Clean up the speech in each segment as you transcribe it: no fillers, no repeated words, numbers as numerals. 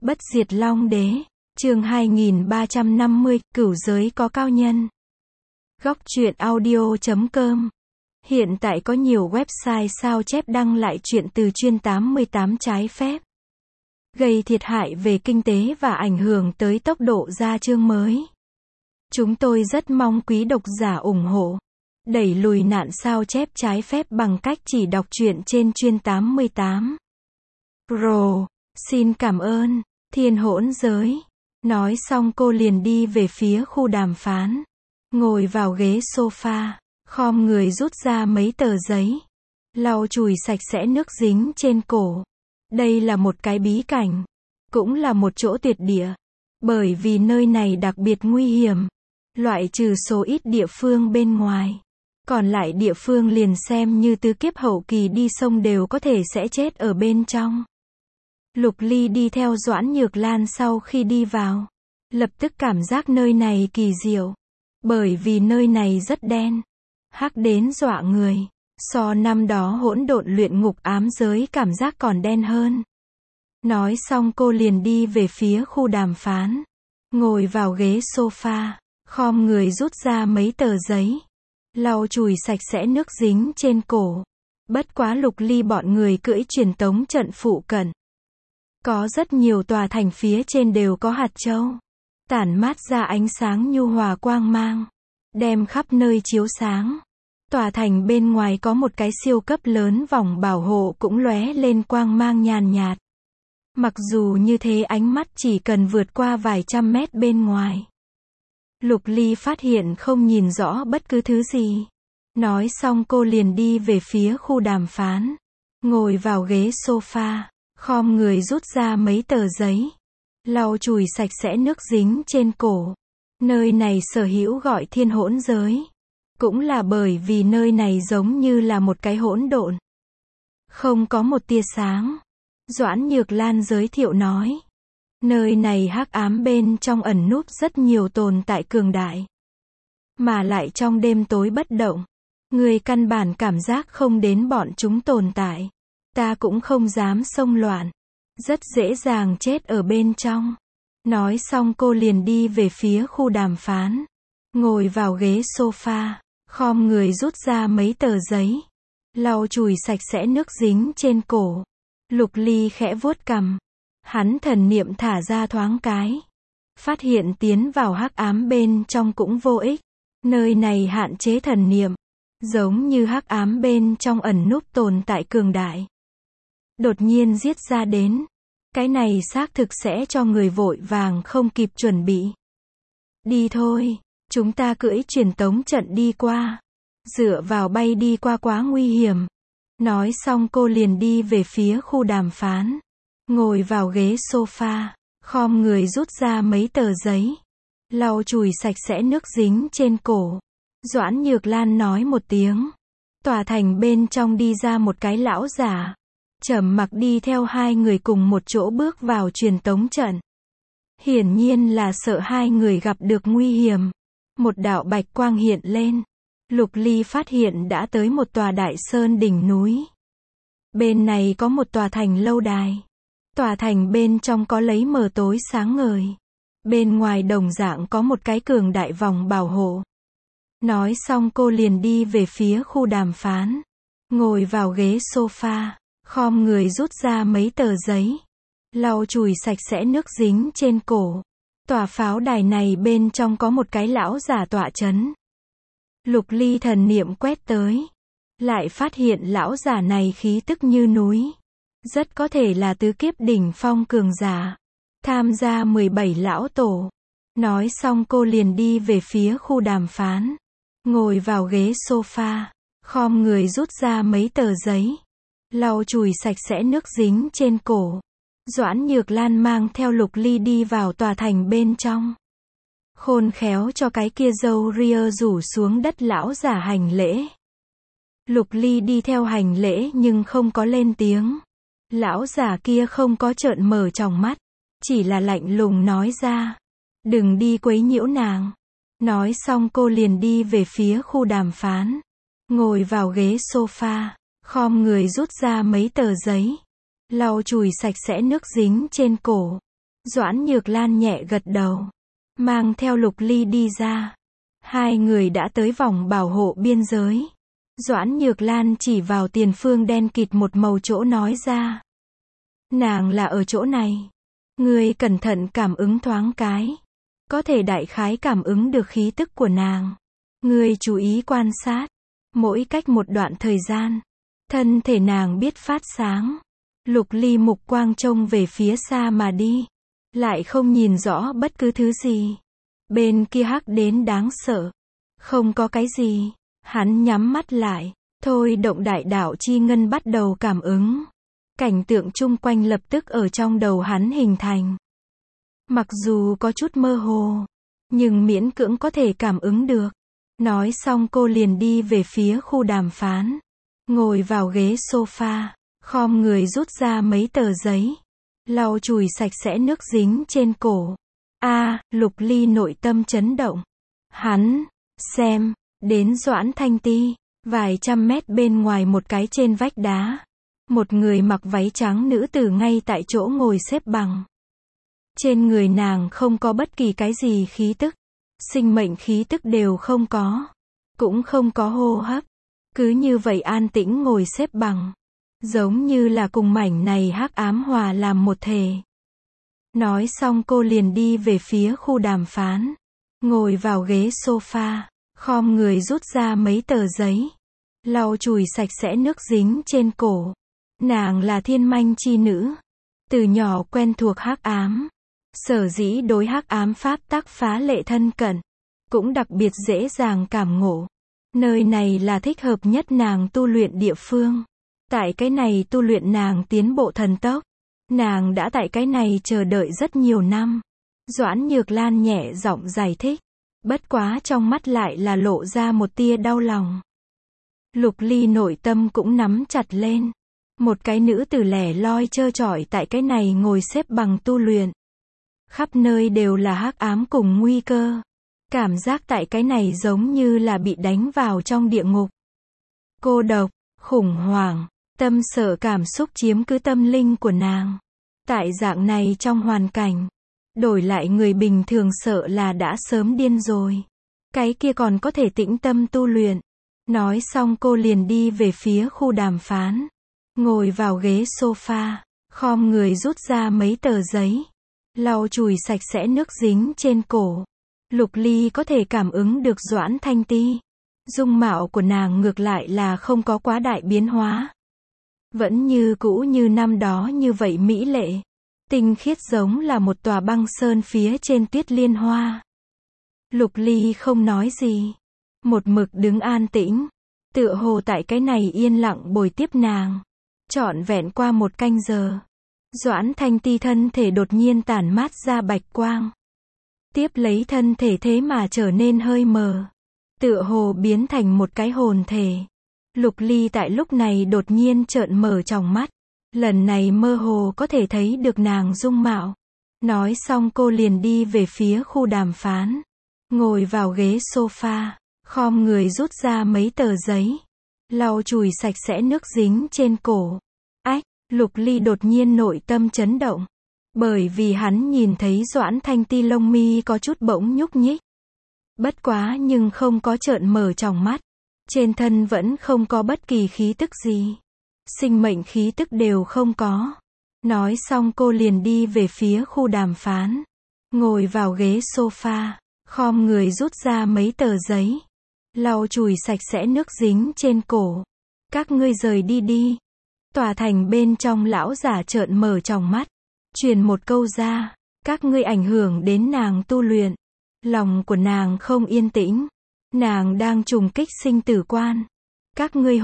Bất diệt Long Đế, chương 2350, Cửu giới có cao nhân. Góc truyện audio.com. Hiện tại có nhiều website sao chép đăng lại truyện từ chuyên 88 trái phép, gây thiệt hại về kinh tế và ảnh hưởng tới tốc độ ra chương mới. Chúng tôi rất mong quý độc giả ủng hộ, đẩy lùi nạn sao chép trái phép bằng cách chỉ đọc truyện trên chuyên 88. Pro, xin cảm ơn. Thiên hỗn giới. Nói xong cô liền đi về phía khu đàm phán. Ngồi vào ghế sofa, khom người rút ra mấy tờ giấy, lau chùi sạch sẽ nước dính trên cổ. Đây là một cái bí cảnh, cũng là một chỗ tuyệt địa, bởi vì nơi này đặc biệt nguy hiểm, loại trừ số ít địa phương bên ngoài. Còn lại địa phương liền xem như tứ kiếp hậu kỳ đi sông đều có thể sẽ chết ở bên trong. Lục Ly đi theo Doãn Nhược Lan sau khi đi vào, lập tức cảm giác nơi này kỳ diệu, bởi vì nơi này rất đen, hắc đến dọa người, so năm đó hỗn độn luyện ngục ám giới cảm giác còn đen hơn. Nói xong cô liền đi về phía khu đàm phán, ngồi vào ghế sofa, khom người rút ra mấy tờ giấy, lau chùi sạch sẽ nước dính trên cổ. Bất quá Lục Ly bọn người cưỡi truyền tống trận phụ cận. Có rất nhiều tòa thành phía trên đều có hạt châu, tản mát ra ánh sáng nhu hòa quang mang, đem khắp nơi chiếu sáng. Tòa thành bên ngoài có một cái siêu cấp lớn vòng bảo hộ cũng lóe lên quang mang nhàn nhạt. Mặc dù như thế ánh mắt chỉ cần vượt qua vài trăm mét bên ngoài, Lục Ly phát hiện không nhìn rõ bất cứ thứ gì. Nói xong cô liền đi về phía khu đàm phán, ngồi vào ghế sofa, khom người rút ra mấy tờ giấy, lau chùi sạch sẽ nước dính trên cổ. Nơi này sở hữu gọi thiên hỗn giới, cũng là bởi vì nơi này giống như là một cái hỗn độn, không có một tia sáng. Doãn Nhược Lan giới thiệu nói, nơi này hắc ám bên trong ẩn núp rất nhiều tồn tại cường đại, mà lại trong đêm tối bất động, người căn bản cảm giác không đến bọn chúng tồn tại. Ta cũng không dám xông loạn, rất dễ dàng chết ở bên trong. Nói xong cô liền đi về phía khu đàm phán, ngồi vào ghế sofa, khom người rút ra mấy tờ giấy, lau chùi sạch sẽ nước dính trên cổ. Lục Ly khẽ vuốt cằm, hắn thần niệm thả ra thoáng cái, phát hiện tiến vào hắc ám bên trong cũng vô ích. Nơi này hạn chế thần niệm, giống như hắc ám bên trong ẩn núp tồn tại cường đại, đột nhiên giết ra đến. Cái này xác thực sẽ cho người vội vàng không kịp chuẩn bị. Đi thôi, chúng ta cưỡi truyền tống trận đi qua. Dựa vào bay đi qua quá nguy hiểm. Nói xong cô liền đi về phía khu đàm phán, ngồi vào ghế sofa, khom người rút ra mấy tờ giấy, lau chùi sạch sẽ nước dính trên cổ. Doãn Nhược Lan nói một tiếng, tòa thành bên trong đi ra một cái lão giả, trầm mặc đi theo hai người cùng một chỗ bước vào truyền tống trận. Hiển nhiên là sợ hai người gặp được nguy hiểm. Một đạo bạch quang hiện lên. Lục Ly phát hiện đã tới một tòa đại sơn đỉnh núi. Bên này có một tòa thành lâu đài. Tòa thành bên trong có lấy mờ tối sáng ngời. Bên ngoài đồng dạng có một cái cường đại vòng bảo hộ. Nói xong cô liền đi về phía khu đàm phán, ngồi vào ghế sofa, khom người rút ra mấy tờ giấy, lau chùi sạch sẽ nước dính trên cổ. Tòa pháo đài này bên trong có một cái lão giả tọa chấn. Lục Ly thần niệm quét tới, lại phát hiện lão giả này khí tức như núi, rất có thể là tứ kiếp đỉnh phong cường giả, tham gia 17 lão tổ. Nói xong cô liền đi về phía khu đàm phán, ngồi vào ghế sofa, khom người rút ra mấy tờ giấy, lau chùi sạch sẽ nước dính trên cổ. Doãn Nhược Lan mang theo Lục Ly đi vào tòa thành bên trong, khôn khéo cho cái kia râu ria rủ xuống đất lão giả hành lễ. Lục Ly đi theo hành lễ nhưng không có lên tiếng. Lão giả kia không có trợn mở tròng mắt, chỉ là lạnh lùng nói ra, đừng đi quấy nhiễu nàng. Nói xong cô liền đi về phía khu đàm phán, ngồi vào ghế sofa, khom người rút ra mấy tờ giấy, lau chùi sạch sẽ nước dính trên cổ. Doãn Nhược Lan nhẹ gật đầu, mang theo Lục Ly đi ra. Hai người đã tới vòng bảo hộ biên giới. Doãn Nhược Lan chỉ vào tiền phương đen kịt một màu chỗ nói ra. Nàng là ở chỗ này. Ngươi cẩn thận cảm ứng thoáng cái. Có thể đại khái cảm ứng được khí tức của nàng. Ngươi chú ý quan sát. Mỗi cách một đoạn thời gian, thân thể nàng biết phát sáng. Lục Ly mục quang trông về phía xa mà đi. Lại không nhìn rõ bất cứ thứ gì. Bên kia hắc đến đáng sợ. Không có cái gì. Hắn nhắm mắt lại. Thôi động đại đạo chi ngân bắt đầu cảm ứng. Cảnh tượng chung quanh lập tức ở trong đầu hắn hình thành. Mặc dù có chút mơ hồ, nhưng miễn cưỡng có thể cảm ứng được. Nói xong cô liền đi về phía khu đàm phán. Ngồi vào ghế sofa, khom người rút ra mấy tờ giấy. Lau chùi sạch sẽ nước dính trên cổ. Lục Ly nội tâm chấn động. Hắn, xem, đến Doãn Thanh Ti, vài trăm mét bên ngoài một cái trên vách đá. Một người mặc váy trắng nữ tử ngay tại chỗ ngồi xếp bằng. Trên người nàng không có bất kỳ cái gì khí tức. Sinh mệnh khí tức đều không có. Cũng không có hô hấp. Cứ như vậy an tĩnh ngồi xếp bằng. Giống như là cùng mảnh này hắc ám hòa làm một thể. Nói xong cô liền đi về phía khu đàm phán. Ngồi vào ghế sofa, khom người rút ra mấy tờ giấy. Lau chùi sạch sẽ nước dính trên cổ. Nàng là thiên manh chi nữ. Từ nhỏ quen thuộc hắc ám. Sở dĩ đối hắc ám pháp tắc phá lệ thân cận. Cũng đặc biệt dễ dàng cảm ngộ. Nơi này là thích hợp nhất nàng tu luyện địa phương. Tại cái này tu luyện nàng tiến bộ thần tốc. Nàng đã tại cái này chờ đợi rất nhiều năm. Doãn Nhược Lan nhẹ giọng giải thích. Bất quá trong mắt lại là lộ ra một tia đau lòng. Lục Ly nội tâm cũng nắm chặt lên. Một cái nữ tử lẻ loi trơ trọi tại cái này ngồi xếp bằng tu luyện. Khắp nơi đều là hắc ám cùng nguy cơ. Cảm giác tại cái này giống như là bị đánh vào trong địa ngục. Cô độc, khủng hoảng, tâm sợ cảm xúc chiếm cứ tâm linh của nàng. Tại dạng này trong hoàn cảnh, đổi lại người bình thường sợ là đã sớm điên rồi. Cái kia còn có thể tĩnh tâm tu luyện. Nói xong cô liền đi về phía khu đàm phán. Ngồi vào ghế sofa, khom người rút ra mấy tờ giấy. Lau chùi sạch sẽ nước dính trên cổ. Lục Ly có thể cảm ứng được Doãn Thanh Ti. Dung mạo của nàng ngược lại là không có quá đại biến hóa. Vẫn như cũ như năm đó như vậy mỹ lệ. Tinh khiết giống là một tòa băng sơn phía trên tuyết liên hoa. Lục Ly không nói gì. Một mực đứng an tĩnh. Tựa hồ tại cái này yên lặng bồi tiếp nàng. Trọn vẹn qua một canh giờ. Doãn Thanh Ti thân thể đột nhiên tản mát ra bạch quang. Tiếp lấy thân thể thế mà trở nên hơi mờ. Tựa hồ biến thành một cái hồn thể. Lục Ly tại lúc này đột nhiên trợn mở tròng mắt. Lần này mơ hồ có thể thấy được nàng dung mạo. Nói xong cô liền đi về phía khu đàm phán. Ngồi vào ghế sofa, khom người rút ra mấy tờ giấy. Lau chùi sạch sẽ nước dính trên cổ. Lục Ly đột nhiên nội tâm chấn động. Bởi vì hắn nhìn thấy Doãn Thanh Ti lông mi có chút bỗng nhúc nhích. Bất quá nhưng không có trợn mở tròng mắt. Trên thân vẫn không có bất kỳ khí tức gì. Sinh mệnh khí tức đều không có. Nói xong cô liền đi về phía khu đàm phán. Ngồi vào ghế sofa, khom người rút ra mấy tờ giấy. Lau chùi sạch sẽ nước dính trên cổ. Các ngươi rời đi đi. Tòa thành bên trong lão giả trợn mở tròng mắt. Truyền một câu ra. Các ngươi ảnh hưởng đến nàng tu luyện. Lòng của nàng không yên tĩnh. Nàng đang trùng kích sinh tử quan. Các ngươi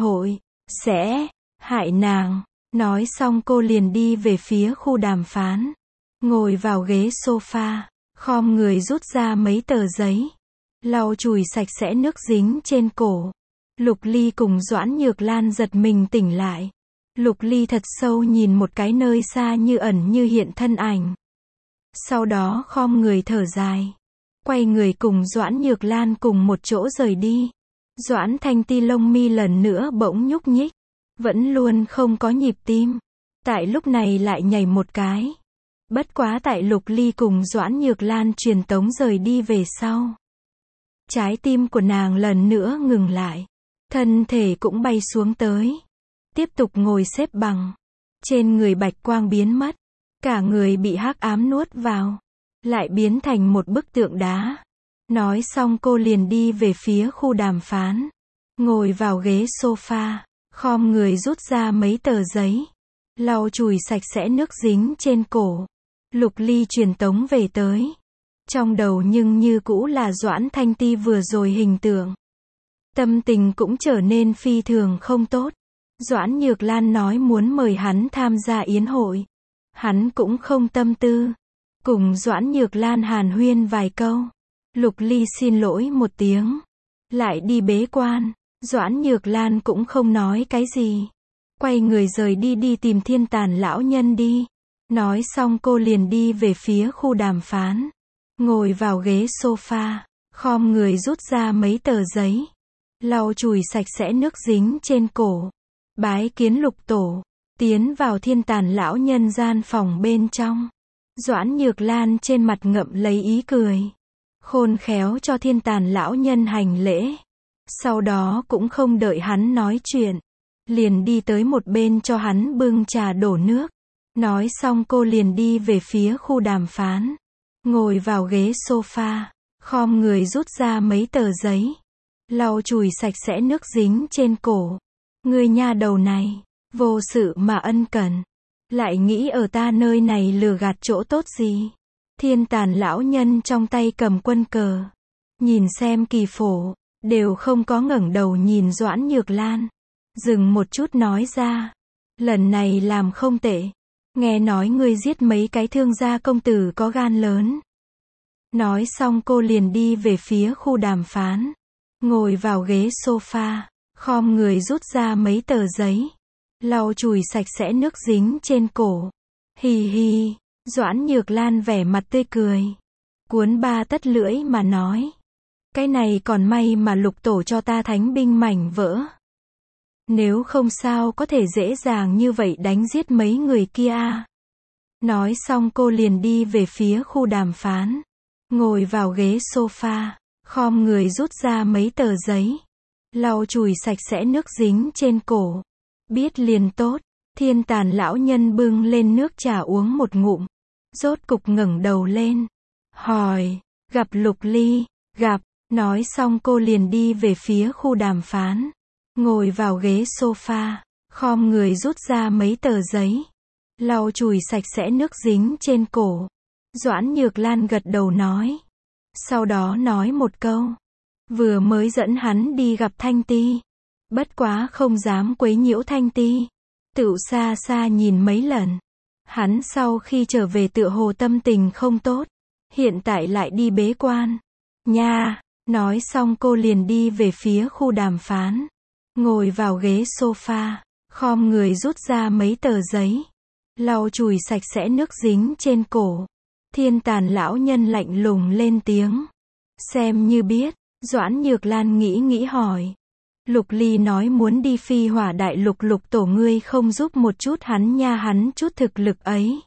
sẽ hại nàng. Nói xong cô liền đi về phía khu đàm phán. Ngồi vào ghế sofa, khom người rút ra mấy tờ giấy. Lau chùi sạch sẽ nước dính trên cổ. Lục Ly cùng Doãn Nhược Lan giật mình tỉnh lại. Lục Ly thật sâu nhìn một cái nơi xa như ẩn như hiện thân ảnh. Sau đó khom người thở dài. Quay người cùng Doãn Nhược Lan cùng một chỗ rời đi. Doãn Thanh Ti lông mi lần nữa bỗng nhúc nhích. Vẫn luôn không có nhịp tim. Tại lúc này lại nhảy một cái. Bất quá tại Lục Ly cùng Doãn Nhược Lan truyền tống rời đi về sau. Trái tim của nàng lần nữa ngừng lại. Thân thể cũng bay xuống tới. Tiếp tục ngồi xếp bằng. Trên người bạch quang biến mất. Cả người bị hắc ám nuốt vào. Lại biến thành một bức tượng đá. Nói xong cô liền đi về phía khu đàm phán. Ngồi vào ghế sofa. Khom người rút ra mấy tờ giấy. Lau chùi sạch sẽ nước dính trên cổ. Lục Ly truyền tống về tới. Trong đầu nhưng như cũ là Doãn Thanh Ti vừa rồi hình tượng. Tâm tình cũng trở nên phi thường không tốt. Doãn Nhược Lan nói muốn mời hắn tham gia yến hội. Hắn cũng không tâm tư. Cùng Doãn Nhược Lan hàn huyên vài câu. Lục Ly xin lỗi một tiếng. Lại đi bế quan. Doãn Nhược Lan cũng không nói cái gì. Quay người rời đi tìm Thiên Tàn lão nhân đi. Nói xong cô liền đi về phía khu đàm phán. Ngồi vào ghế sofa. Khom người rút ra mấy tờ giấy. Lau chùi sạch sẽ nước dính trên cổ. Bái kiến Lục tổ. Tiến vào Thiên Tàn lão nhân gian phòng bên trong. Doãn Nhược Lan trên mặt ngậm lấy ý cười. Khôn khéo cho Thiên Tàn lão nhân hành lễ. Sau đó cũng không đợi hắn nói chuyện. Liền đi tới một bên cho hắn bưng trà đổ nước. Nói xong cô liền đi về phía khu đàm phán. Ngồi vào ghế sofa. Khom người rút ra mấy tờ giấy. Lau chùi sạch sẽ nước dính trên cổ. Người nha đầu này. Vô sự mà ân cần. Lại nghĩ ở ta nơi này lừa gạt chỗ tốt gì. Thiên Tàn lão nhân trong tay cầm quân cờ. Nhìn xem kỳ phổ. Đều không có ngẩng đầu nhìn Doãn Nhược Lan. Dừng một chút nói ra. Lần này làm không tệ. Nghe nói ngươi giết mấy cái thương gia công tử có gan lớn. Nói xong cô liền đi về phía khu đàm phán. Ngồi vào ghế sofa. Khom người rút ra mấy tờ giấy. Lau chùi sạch sẽ nước dính trên cổ. Hì hì. Doãn Nhược Lan vẻ mặt tươi cười. Cuốn ba tất lưỡi mà nói. Cái này còn may mà Lục tổ cho ta thánh binh mảnh vỡ. Nếu không sao có thể dễ dàng như vậy đánh giết mấy người kia à. Nói xong cô liền đi về phía khu đàm phán. Ngồi vào ghế sofa. Khom người rút ra mấy tờ giấy. Lau chùi sạch sẽ nước dính trên cổ. Biết liền tốt. Thiên Tàn lão nhân bưng lên nước trà uống một ngụm. Rốt cục ngẩng đầu lên. Hỏi. Gặp Lục Ly. Gặp. Nói xong cô liền đi về phía khu đàm phán. Ngồi vào ghế sofa. Khom người rút ra mấy tờ giấy. Lau chùi sạch sẽ nước dính trên cổ. Doãn Nhược Lan gật đầu nói. Sau đó nói một câu. Vừa mới dẫn hắn đi gặp Thanh Ti. Bất quá không dám quấy nhiễu Thanh Ti. Tựu xa xa nhìn mấy lần. Hắn sau khi trở về tựa hồ tâm tình không tốt. Hiện tại lại đi bế quan. Nha. Nói xong cô liền đi về phía khu đàm phán. Ngồi vào ghế sofa. Khom người rút ra mấy tờ giấy. Lau chùi sạch sẽ nước dính trên cổ. Thiên Tàn lão nhân lạnh lùng lên tiếng. Xem như biết. Doãn Nhược Lan nghĩ hỏi. Lục Ly nói muốn đi Phi Hỏa Đại Lục, Lục tổ ngươi không giúp một chút hắn nha, hắn chút thực lực ấy.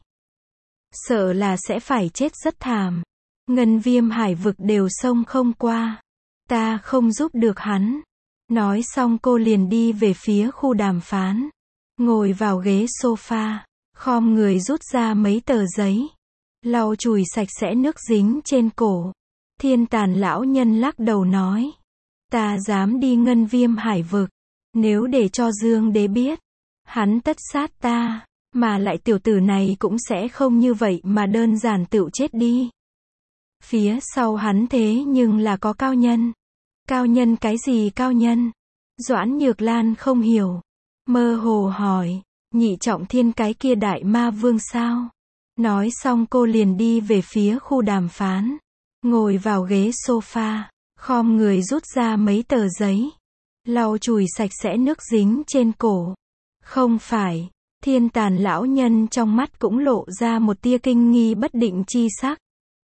Sợ là sẽ phải chết rất thảm. Ngân Viêm hải vực đều xông không qua. Ta không giúp được hắn. Nói xong cô liền đi về phía khu đàm phán. Ngồi vào ghế sofa. Khom người rút ra mấy tờ giấy. Lau chùi sạch sẽ nước dính trên cổ. Thiên Tàn lão nhân lắc đầu nói. Ta dám đi Ngân Viêm hải vực. Nếu để cho Dương Đế biết. Hắn tất sát ta. Mà lại tiểu tử này cũng sẽ không như vậy mà đơn giản tựu chết đi. Phía sau hắn thế nhưng là có cao nhân. Cao nhân cái gì cao nhân? Doãn Nhược Lan không hiểu. Mơ hồ hỏi. Nhị trọng thiên cái kia đại ma vương sao? Nói xong cô liền đi về phía khu đàm phán. Ngồi vào ghế sofa. Khom người rút ra mấy tờ giấy. Lau chùi sạch sẽ nước dính trên cổ. Không phải. Thiên Tàn lão nhân trong mắt cũng lộ ra một tia kinh nghi bất định chi sắc.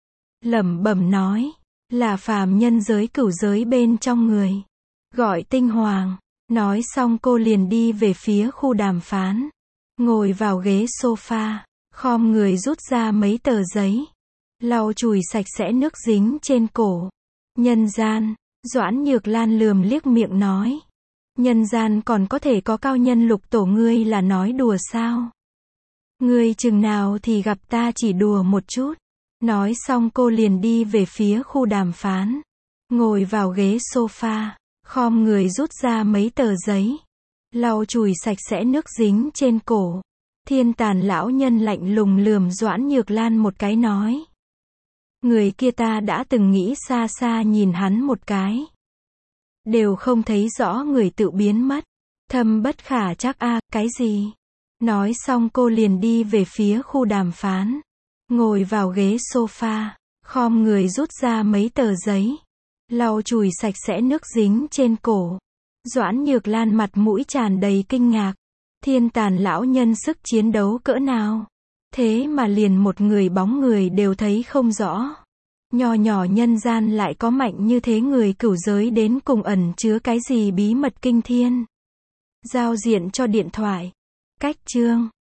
Lẩm bẩm nói. Là phàm nhân giới cửu giới bên trong người. Gọi Tinh Hoàng. Nói xong cô liền đi về phía khu đàm phán. Ngồi vào ghế sofa. khom người rút ra mấy tờ giấy, lau chùi sạch sẽ nước dính trên cổ. Nhân gian, Doãn Nhược Lan lườm liếc miệng nói. Nhân gian còn có thể có cao nhân Lục tổ, ngươi là nói đùa sao? Ngươi chừng nào thì gặp ta chỉ đùa một chút. Nói xong cô liền đi về phía khu đàm phán. Ngồi vào ghế sofa, khom người rút ra mấy tờ giấy, lau chùi sạch sẽ nước dính trên cổ. Thiên Tàn lão nhân lạnh lùng lườm Doãn Nhược Lan một cái nói. Người kia ta đã từng nghĩ xa xa nhìn hắn một cái, đều không thấy rõ người tự biến mất. Thâm bất khả chắc a, cái gì? Nói xong cô liền đi về phía khu đàm phán. Ngồi vào ghế sofa, khom người rút ra mấy tờ giấy, lau chùi sạch sẽ nước dính trên cổ. Doãn Nhược Lan mặt mũi tràn đầy kinh ngạc. Thiên Tàn lão nhân sức chiến đấu cỡ nào? Thế mà liền một người bóng người đều thấy không rõ. Nho nhỏ nhân gian lại có mạnh như thế, người cửu giới đến cùng ẩn chứa cái gì bí mật kinh thiên? Giao diện cho điện thoại. Cách chương